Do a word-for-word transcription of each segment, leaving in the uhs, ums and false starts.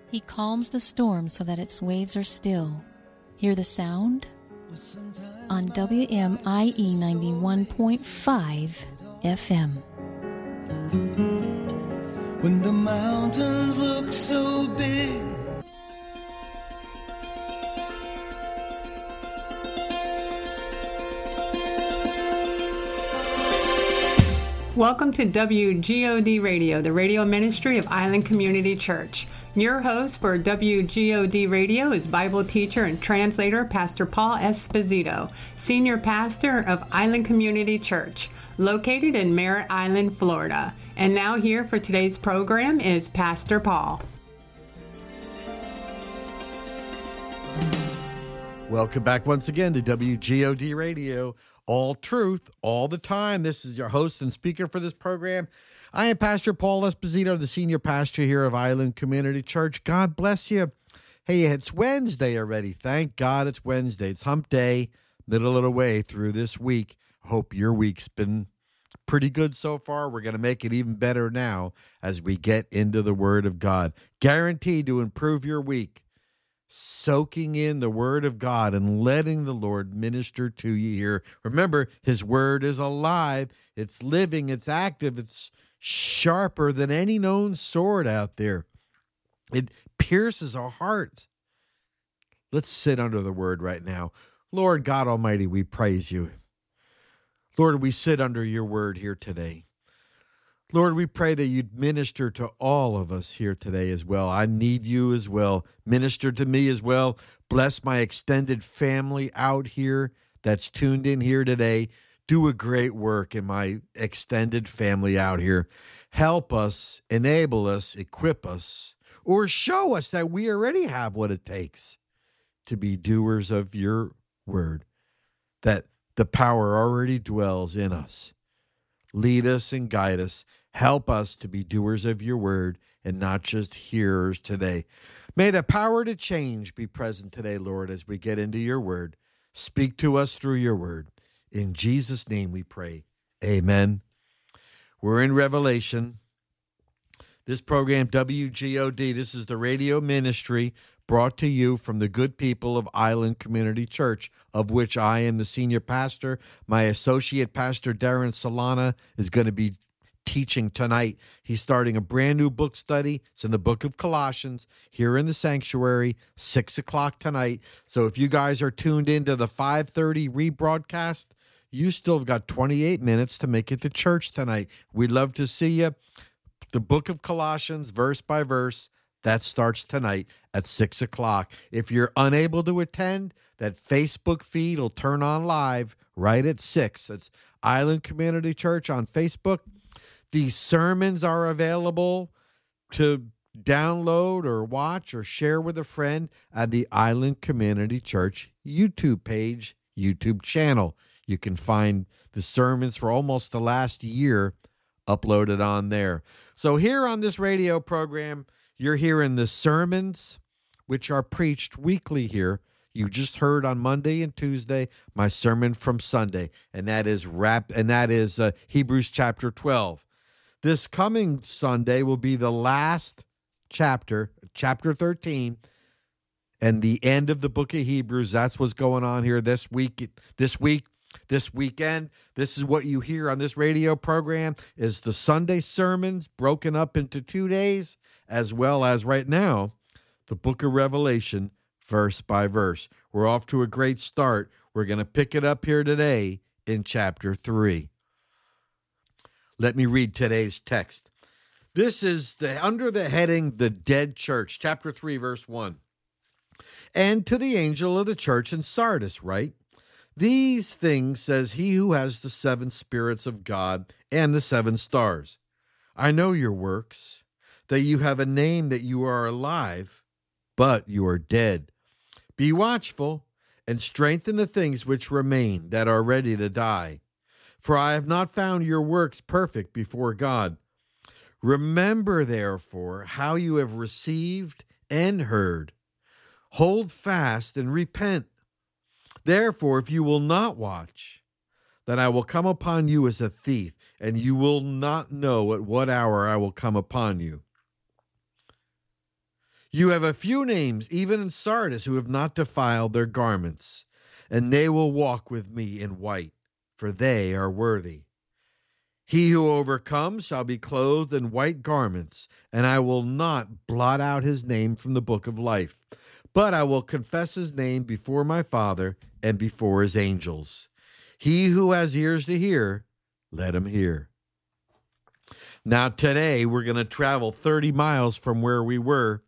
He calms the storm so that its waves are still. Hear the sound? On W M I E ninety-one point five F M. When the mountains look so big, welcome to W G O D Radio, the radio ministry of Island Community Church. Your host for W G O D Radio is Bible teacher and translator Pastor Paul Esposito, senior pastor of Island Community Church, located in Merritt Island, Florida. And now here for today's program is Pastor Paul. Welcome back once again to W G O D Radio. All truth, all the time. This is your host and speaker for this program. I am Pastor Paul Esposito, the senior pastor here of Island Community Church. God bless you. Hey, it's Wednesday already. Thank God it's Wednesday. It's hump day, middle of the way through this week. Hope your week's been pretty good so far. We're going to make it even better now as we get into the Word of God. Guaranteed to improve your week. Soaking in the Word of God and letting the Lord minister to you here. Remember, His Word is alive, it's living, it's active, it's sharper than any known sword out there. It pierces our heart. Let's sit under the Word right now. Lord God Almighty, we praise you. Lord, we sit under your Word here today. Lord, we pray that you'd minister to all of us here today as well. I need you as well. Minister to me as well. Bless my extended family out here that's tuned in here today. Do a great work in my extended family out here. Help us, enable us, equip us, or show us that we already have what it takes to be doers of your word, that the power already dwells in us. Lead us and guide us. Help us to be doers of your word and not just hearers today. May the power to change be present today, Lord, as we get into your word. Speak to us through your word. In Jesus' name we pray. Amen. We're in Revelation. This program, W G O D, this is the radio ministry brought to you from the good people of Island Community Church, of which I am the senior pastor. My associate pastor, Darren Solana, is going to be teaching tonight. He's starting a brand new book study. It's in the book of Colossians here in the sanctuary, six o'clock tonight. So if you guys are tuned into the five thirty rebroadcast, you still have got twenty-eight minutes to make it to church tonight. We'd love to see you. The book of Colossians, verse by verse, that starts tonight at six o'clock. If you're unable to attend, that Facebook feed will turn on live right at six. It's Island Community Church on Facebook. These sermons are available to download or watch or share with a friend at the Island Community Church YouTube page, YouTube channel. You can find the sermons for almost the last year uploaded on there. So here on this radio program, you're hearing the sermons, which are preached weekly here. You just heard on Monday and Tuesday my sermon from Sunday, and that is rap, and that is uh, Hebrews chapter twelve. This coming Sunday will be the last chapter, chapter thirteen, and the end of the book of Hebrews. That's what's going on here this week. This week, this weekend. This is what you hear on this radio program is the Sunday sermons broken up into two days, as well as right now, the book of Revelation, verse by verse. We're off to a great start. We're going to pick it up here today in chapter three. Let me read today's text. This is the under the heading, The Dead Church, chapter three, verse one. And to the angel of the church in Sardis, write, these things says he who has the seven spirits of God and the seven stars. I know your works, that you have a name, that you are alive, but you are dead. Be watchful and strengthen the things which remain that are ready to die. For I have not found your works perfect before God. Remember, therefore, how you have received and heard. Hold fast and repent. Therefore, if you will not watch, then I will come upon you as a thief, and you will not know at what hour I will come upon you. You have a few names, even in Sardis, who have not defiled their garments, and they will walk with me in white, for they are worthy. He who overcomes shall be clothed in white garments, and I will not blot out his name from the book of life, but I will confess his name before my Father and before his angels. He who has ears to hear, let him hear. Now today we're going to travel thirty miles from where we were,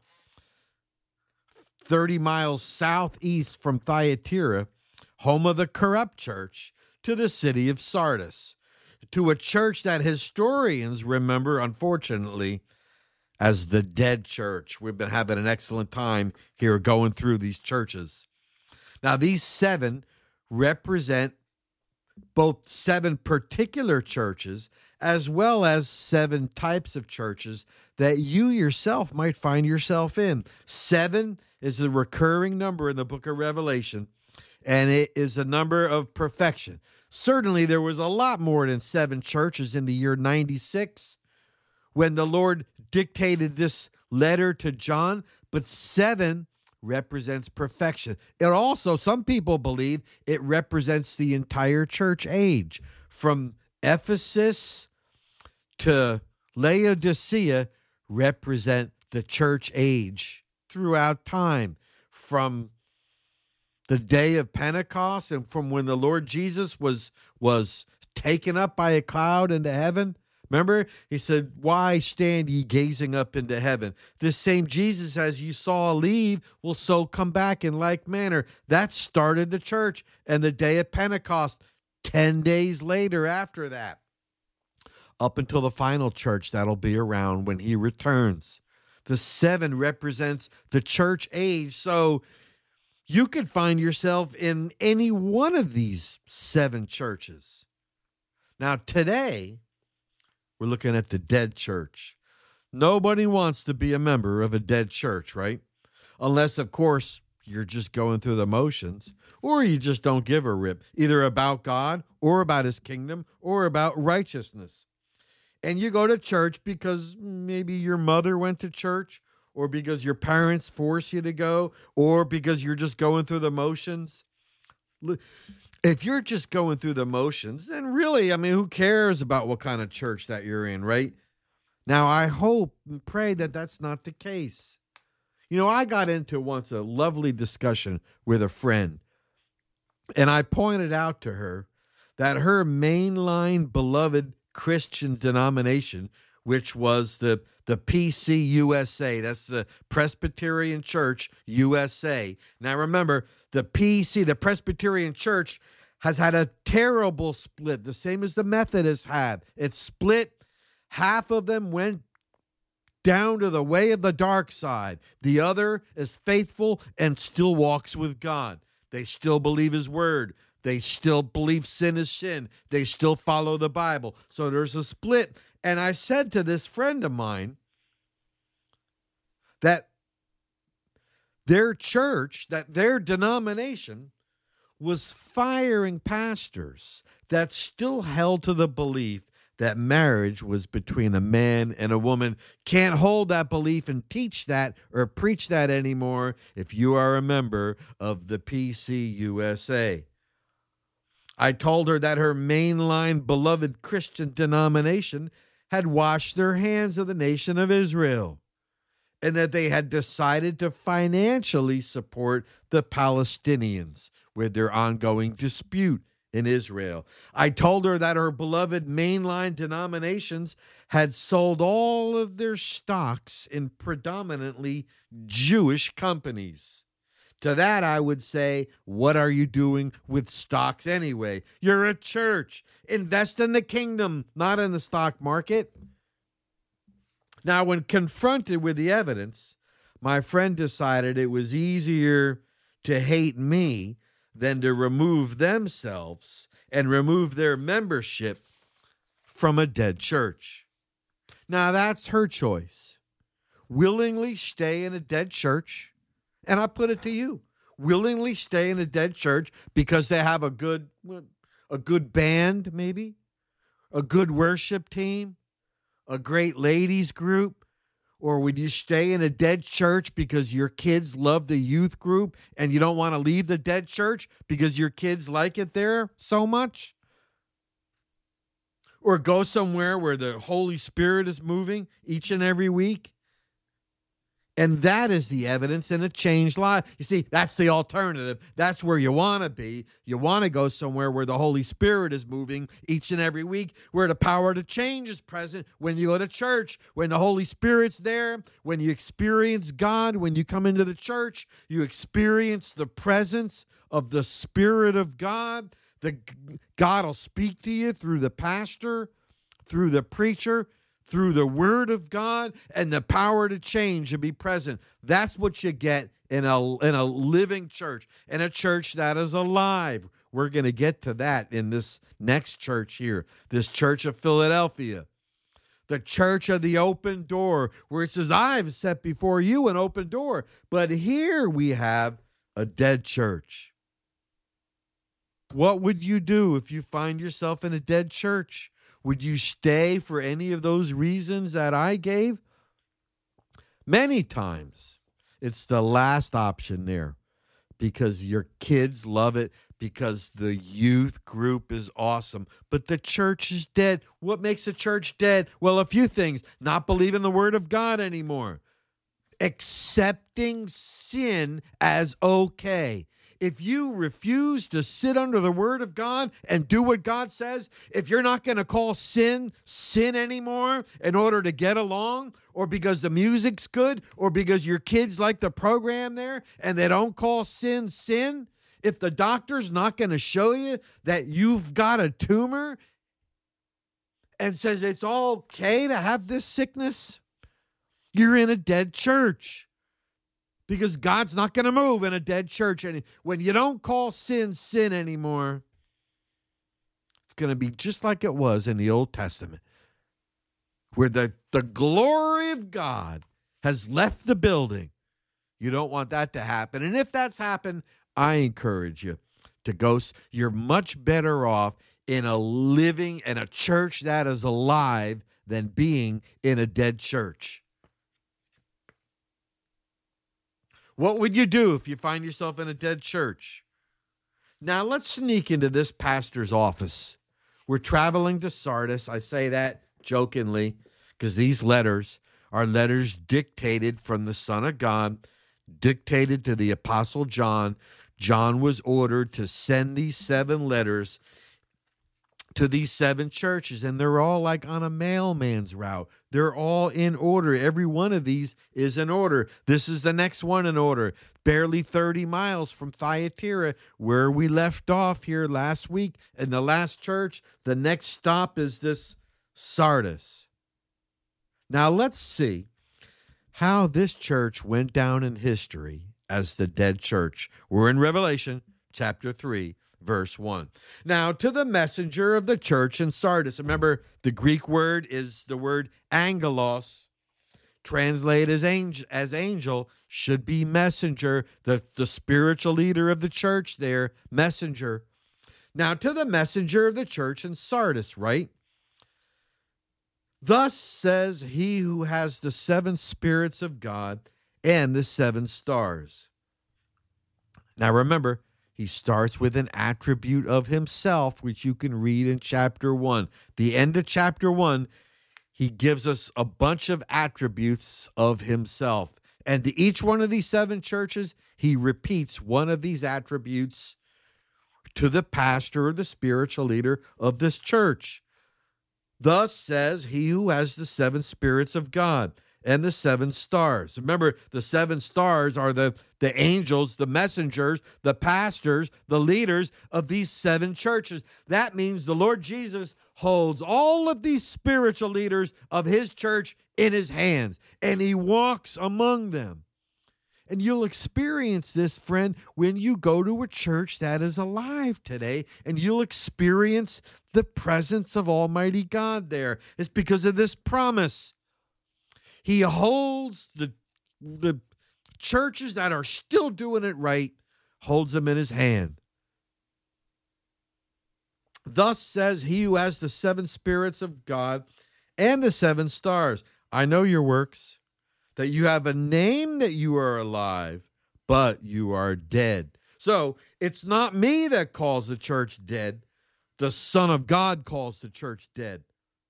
thirty miles southeast from Thyatira, home of the corrupt church, to the city of Sardis, to a church that historians remember, unfortunately, as the dead church. We've been having an excellent time here going through these churches. Now, these seven represent both seven particular churches as well as seven types of churches that you yourself might find yourself in. Seven is a recurring number in the book of Revelation, and it is a number of perfection. Certainly, there was a lot more than seven churches in the year ninety-six when the Lord dictated this letter to John, but seven represents perfection. It also, some people believe, it represents the entire church age. From Ephesus to Laodicea represent the church age throughout time, from the day of Pentecost and from when the Lord Jesus was was taken up by a cloud into heaven. Remember, he said, why stand ye gazing up into heaven? This same Jesus, as you saw leave, will so come back in like manner. That started the church. And the day of Pentecost, ten days later after that, up until the final church that'll be around when he returns. The seven represents the church age. So you could find yourself in any one of these seven churches. Now, today, we're looking at the dead church. Nobody wants to be a member of a dead church, right? Unless, of course, you're just going through the motions, or you just don't give a rip, either about God or about his kingdom or about righteousness. And you go to church because maybe your mother went to church, or because your parents force you to go, or because you're just going through the motions. If you're just going through the motions, then really, I mean, who cares about what kind of church that you're in, right? Now, I hope and pray that that's not the case. You know, I got into once a lovely discussion with a friend, and I pointed out to her that her mainline beloved Christian denomination, which was the, the P C U S A, that's the Presbyterian Church U S A. Now, remember, the P C, the Presbyterian Church, has had a terrible split, the same as the Methodists have. It's split. Half of them went down to the way of the dark side. The other is faithful and still walks with God. They still believe his word. They still believe sin is sin. They still follow the Bible. So there's a split. And I said to this friend of mine that their church, that their denomination was firing pastors that still held to the belief that marriage was between a man and a woman. Can't hold that belief and teach that or preach that anymore if you are a member of the P C U S A. I told her that her mainline beloved Christian denomination had washed their hands of the nation of Israel, and that they had decided to financially support the Palestinians with their ongoing dispute in Israel. I told her that her beloved mainline denominations had sold all of their stocks in predominantly Jewish companies. To that, I would say, what are you doing with stocks anyway? You're a church. Invest in the kingdom, not in the stock market. Now, when confronted with the evidence, my friend decided it was easier to hate me than to remove themselves and remove their membership from a dead church. Now, that's her choice. Willingly stay in a dead church. And I put it to you, willingly stay in a dead church because they have a good, a good band, maybe, a good worship team, a great ladies group, Or would you stay in a dead church because your kids love the youth group and you don't want to leave the dead church because your kids like it there so much? Or go somewhere where the Holy Spirit is moving each and every week? And that is the evidence in a changed life. You see, that's the alternative. That's where you want to be. You want to go somewhere where the Holy Spirit is moving each and every week, where the power to change is present when you go to church, when the Holy Spirit's there, when you experience God, when you come into the church, you experience the presence of the Spirit of God. The God will speak to you through the pastor, through the preacher, through the word of God, and the power to change and be present. That's what you get in a, in a living church, in a church that is alive. We're going to get to that in this next church here, this church of Philadelphia, the church of the open door, where it says, I've set before you an open door. But here we have a dead church. What would you do if you find yourself in a dead church? Would you stay for any of those reasons that I gave? Many times, it's the last option there because your kids love it, because the youth group is awesome, but the church is dead. What makes a church dead? Well, a few things. Not believing the word of God anymore. Accepting sin as okay. If you refuse to sit under the word of God and do what God says, if you're not going to call sin sin anymore in order to get along, or because the music's good, or because your kids like the program there and they don't call sin sin, if the doctor's not going to show you that you've got a tumor and says it's all okay to have this sickness, you're in a dead church. Because God's not going to move in a dead church. And when you don't call sin sin anymore, it's going to be just like it was in the Old Testament, where the, the glory of God has left the building. You don't want that to happen. And if that's happened, I encourage you to go. You're much better off in a living and a church that is alive than being in a dead church. What would you do if you find yourself in a dead church? Now, let's sneak into this pastor's office. We're traveling to Sardis. I say that jokingly because these letters are letters dictated from the Son of God, dictated to the Apostle John. John was ordered to send these seven letters to these seven churches, and they're all like on a mailman's route. They're all in order. Every one of these is in order. This is the next one in order. Barely thirty miles from Thyatira, where we left off here last week in the last church. The next stop is this Sardis. Now let's see how this church went down in history as the dead church. We're in Revelation chapter three. Verse one. Now, to the messenger of the church in Sardis. Remember, the Greek word is the word angelos, translated as angel, as angel, should be messenger, the, the spiritual leader of the church there, messenger. Now, to the messenger of the church in Sardis, right? Thus says he who has the seven spirits of God and the seven stars. Now, remember, he starts with an attribute of himself, which you can read in chapter one. The end of chapter one, he gives us a bunch of attributes of himself. And to each one of these seven churches, he repeats one of these attributes to the pastor or the spiritual leader of this church. Thus says he who has the seven spirits of God and the seven stars. Remember, the seven stars are the, the angels, the messengers, the pastors, the leaders of these seven churches. That means the Lord Jesus holds all of these spiritual leaders of his church in his hands, and he walks among them. And you'll experience this, friend, when you go to a church that is alive today, and you'll experience the presence of Almighty God there. It's because of this promise. He holds the, the churches that are still doing it right, holds them in his hand. Thus says he who has the seven spirits of God and the seven stars. I know your works. that you have a name that you are alive, but you are dead. So it's not me that calls the church dead. The Son of God calls the church dead.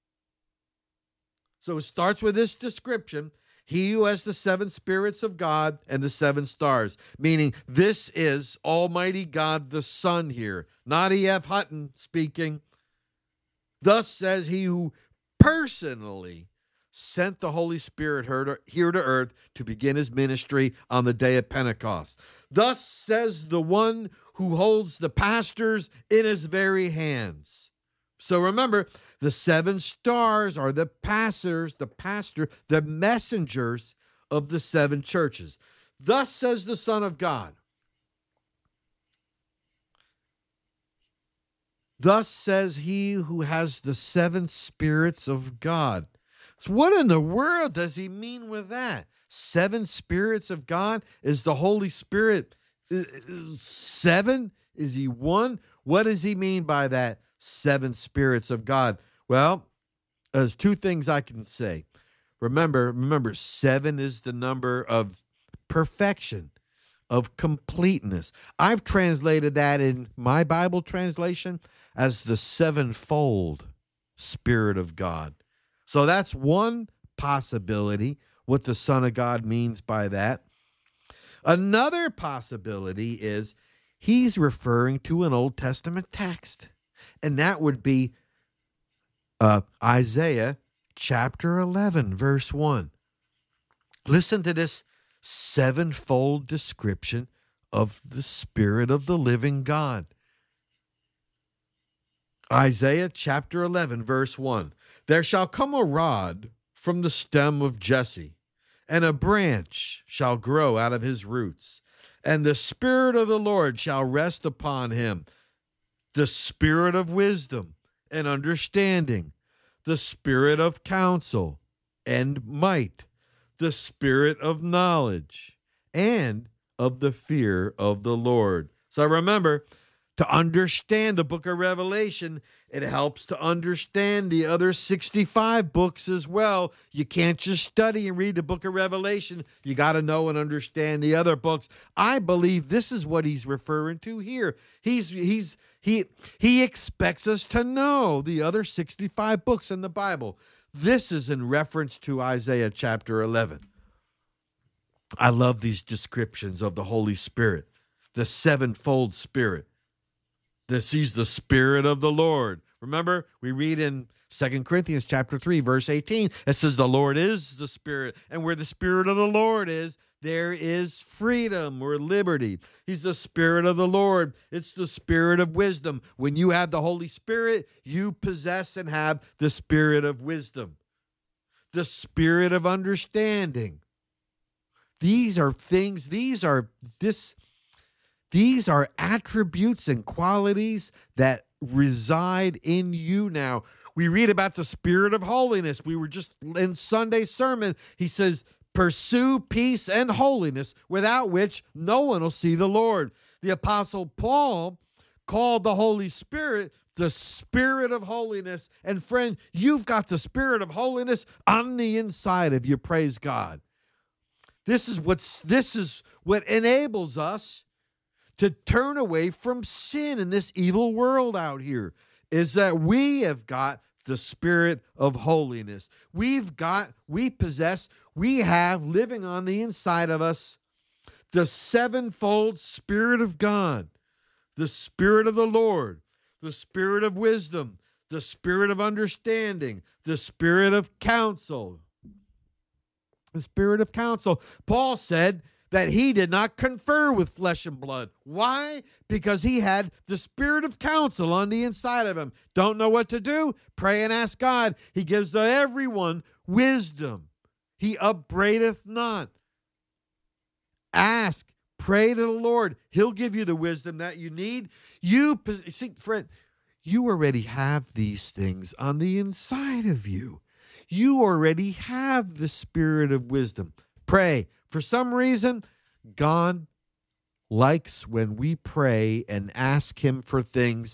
So it starts with this description. He who has the seven spirits of God and the seven stars, meaning this is Almighty God the Son here, not E F. Hutton speaking. Thus says he who personally sent the Holy Spirit here to earth to begin his ministry on the day of Pentecost. Thus says the one who holds the pastors in his very hands. So remember, the seven stars are the pastors, the pastor, the messengers of the seven churches. Thus says the Son of God. Thus says he who has the seven spirits of God. So what in the world does he mean with that? Seven spirits of God? Is the Holy Spirit seven? Is he one? What does he mean by that? Seven spirits of God. Well, there's two things I can say. Remember, remember, seven is the number of perfection, of completeness. I've translated that in my Bible translation as the sevenfold Spirit of God. So that's one possibility, what the Son of God means by that. Another possibility is he's referring to an Old Testament text, and that would be uh, Isaiah chapter eleven, verse one. Listen to this sevenfold description of the Spirit of the living God. Isaiah chapter eleven, verse one. There shall come a rod from the stem of Jesse, and a branch shall grow out of his roots, and the Spirit of the Lord shall rest upon him, the Spirit of wisdom and understanding, the Spirit of counsel and might, the Spirit of knowledge and of the fear of the Lord. So remember, to understand the book of Revelation, it helps to understand the other sixty-five books as well. You can't just study and read the book of Revelation. You got to know and understand the other books. I believe this is what he's referring to here. He's he's he he expects us to know the other sixty-five books in the Bible. This is in reference to Isaiah chapter eleven. I love these descriptions of the Holy Spirit, the sevenfold Spirit. This is the Spirit of the Lord. Remember, we read in Second Corinthians chapter three, verse eighteen, it says the Lord is the Spirit, and where the Spirit of the Lord is, there is freedom or liberty. He's the Spirit of the Lord. It's the Spirit of wisdom. When you have the Holy Spirit, you possess and have the Spirit of wisdom, the Spirit of understanding. These are things, these are this These are attributes and qualities that reside in you now. We read about the Spirit of holiness. We were just in Sunday's sermon. He says, pursue peace and holiness, without which no one will see the Lord. The Apostle Paul called the Holy Spirit the Spirit of holiness. And friend, you've got the Spirit of holiness on the inside of you. Praise God. This is what's, this is what enables us to turn away from sin in this evil world out here, is that we have got the Spirit of holiness. We've got, we possess, we have living on the inside of us the sevenfold Spirit of God, the Spirit of the Lord, the Spirit of wisdom, the Spirit of understanding, the Spirit of counsel. The Spirit of counsel. Paul said that he did not confer with flesh and blood. Why? Because he had the Spirit of counsel on the inside of him. Don't know what to do? Pray and ask God. He gives to everyone wisdom. He upbraideth not. Ask, pray to the Lord. He'll give you the wisdom that you need. You, see, friend, you already have these things on the inside of you. You already have the Spirit of wisdom. Pray. For some reason, God likes when we pray and ask him for things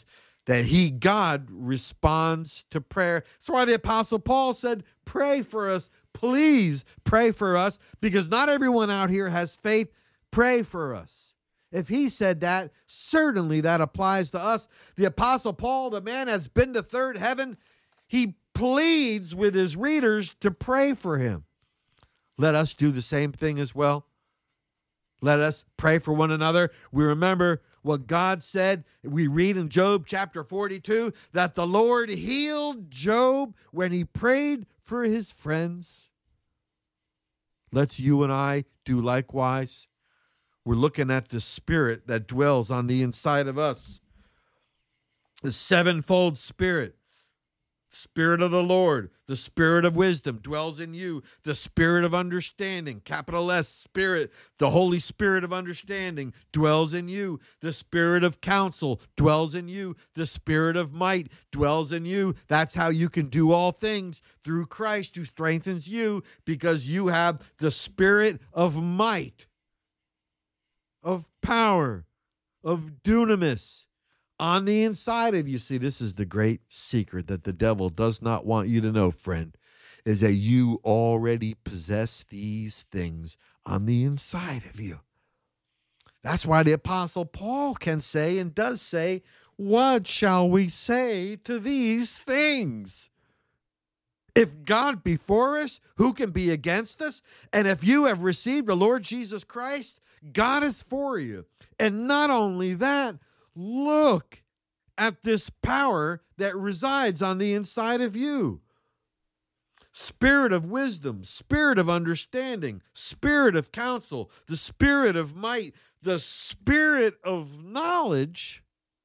that he, God, responds to prayer. That's why the Apostle Paul said, pray for us. Please pray for us, because not everyone out here has faith. Pray for us. If he said that, certainly that applies to us. The Apostle Paul, the man has been to third heaven, he pleads with his readers to pray for him. Let us do the same thing as well. Let us pray for one another. We remember what God said. We read in Job chapter forty-two that the Lord healed Job when he prayed for his friends. Let's you and I do likewise. We're looking at the Spirit that dwells on the inside of us. The sevenfold Spirit. Spirit of the Lord, the Spirit of wisdom dwells in you. The Spirit of understanding, capital S, Spirit, the Holy Spirit of understanding dwells in you. The Spirit of counsel dwells in you. The Spirit of might dwells in you. That's how you can do all things through Christ who strengthens you, because you have the Spirit of might, of power, of dunamis on the inside of you. See, this is the great secret that the devil does not want you to know, friend, is that you already possess these things on the inside of you. That's why the Apostle Paul can say and does say, what shall we say to these things? If God be for us, who can be against us? And if you have received the Lord Jesus Christ, God is for you. And not only that, look at this power that resides on the inside of you. Spirit of wisdom, Spirit of understanding, Spirit of counsel, the Spirit of might, the Spirit of knowledge,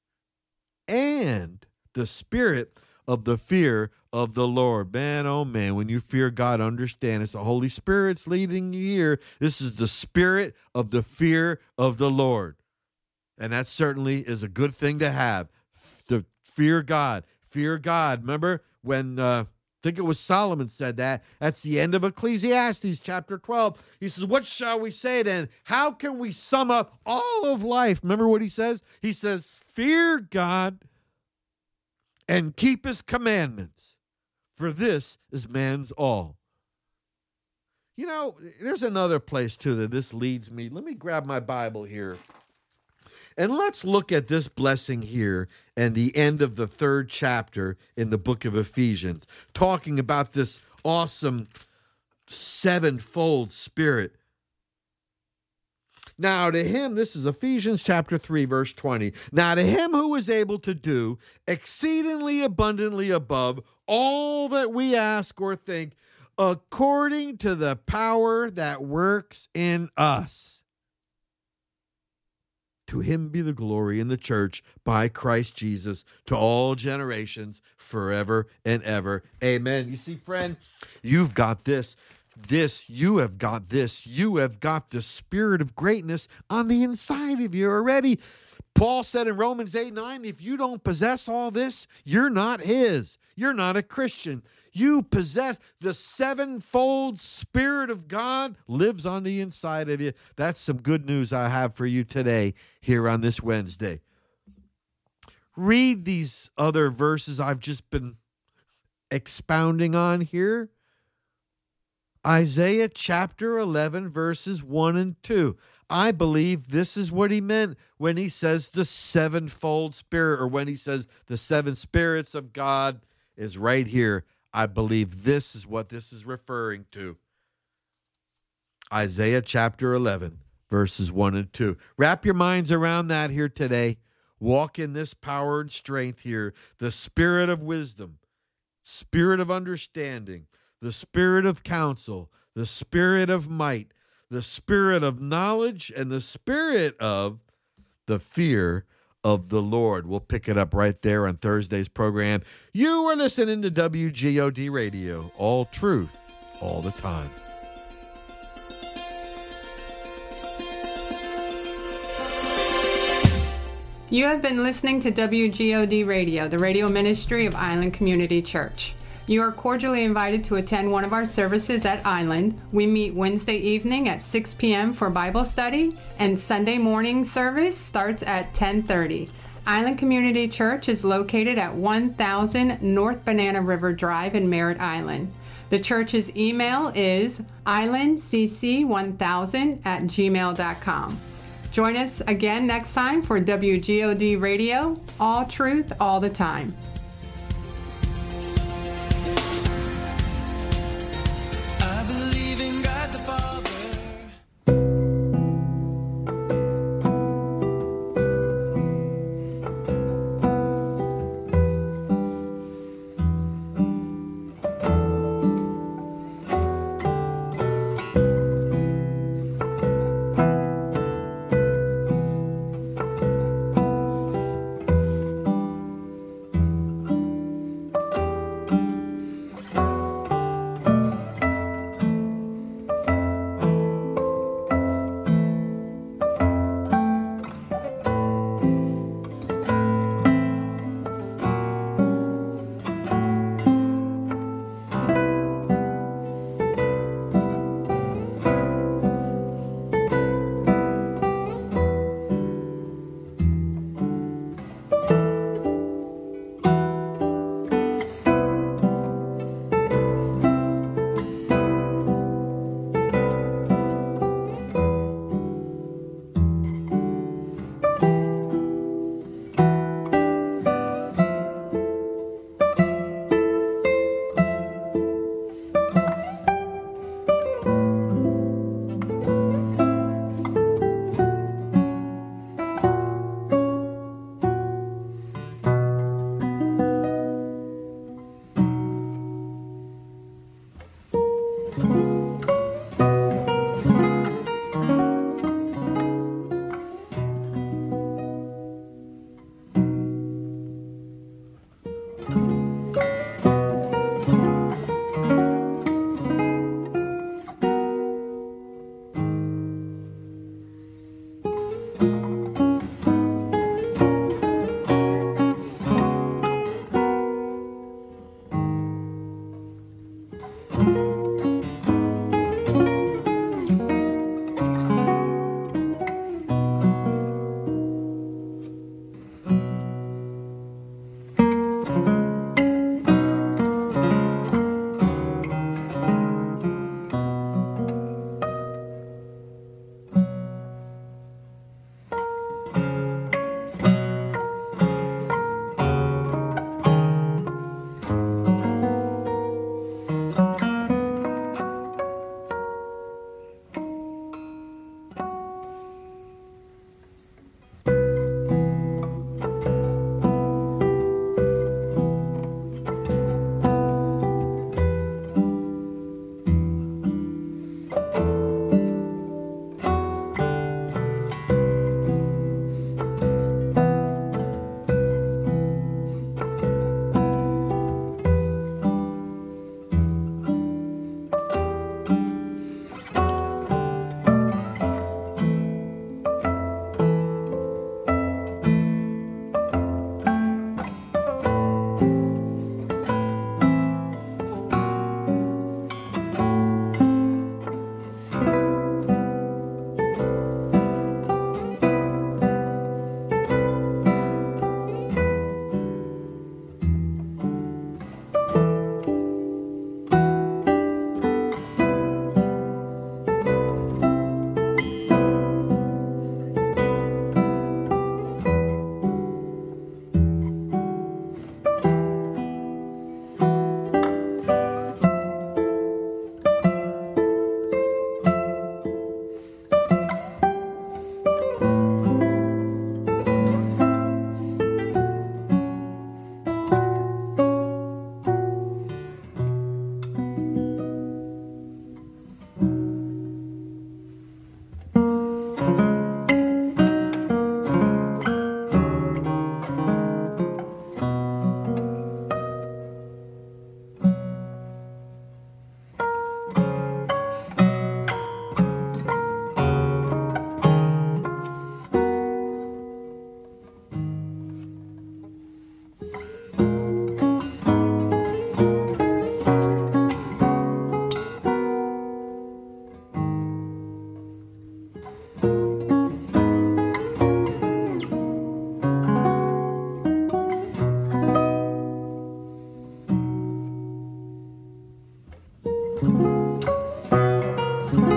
and the Spirit of the fear of the Lord. Man, oh man, when you fear God, understand it's the Holy Spirit's leading you here. This is the Spirit of the fear of the Lord. And that certainly is a good thing to have, to fear God. Fear God. Remember when, uh, I think it was Solomon said that, that's the end of Ecclesiastes chapter twelve. He says, what shall we say then? How can we sum up all of life? Remember what he says? He says, fear God and keep his commandments, for this is man's all. You know, there's another place too that this leads me. Let me grab my Bible here. And let's look at this blessing here and the end of the third chapter in the book of Ephesians, talking about this awesome sevenfold Spirit. Now to him, this is Ephesians chapter three, verse twenty. Now to him who is able to do exceedingly abundantly above all that we ask or think, according to the power that works in us. To him be the glory in the church by Christ Jesus to all generations forever and ever. Amen. You see, friend, you've got this. This, you have got this. You have got the Spirit of greatness on the inside of you already. Paul said in Romans eight nine, if you don't possess all this, you're not his. You're not a Christian. You possess the sevenfold Spirit of God lives on the inside of you. That's some good news I have for you today here on this Wednesday. Read these other verses I've just been expounding on here. Isaiah chapter eleven, verses one and two. I believe this is what he meant when he says the sevenfold Spirit, or when he says the seven spirits of God is right here. I believe this is what this is referring to. Isaiah chapter eleven, verses one and two. Wrap your minds around that here today. Walk in this power and strength here. The Spirit of wisdom, Spirit of understanding, the Spirit of counsel, the Spirit of might, the Spirit of knowledge, and the Spirit of the fear of the Lord. We'll pick it up right there on Thursday's program. You are listening to W G O D Radio, all truth, all the time. You have been listening to W G O D Radio, the radio ministry of Island Community Church. You are cordially invited to attend one of our services at Island. We meet Wednesday evening at six p.m. for Bible study, and Sunday morning service starts at ten thirty. Island Community Church is located at one thousand North Banana River Drive in Merritt Island. The church's email is island c c one thousand at gmail dot com. Join us again next time for W G O D Radio, all truth, all the time.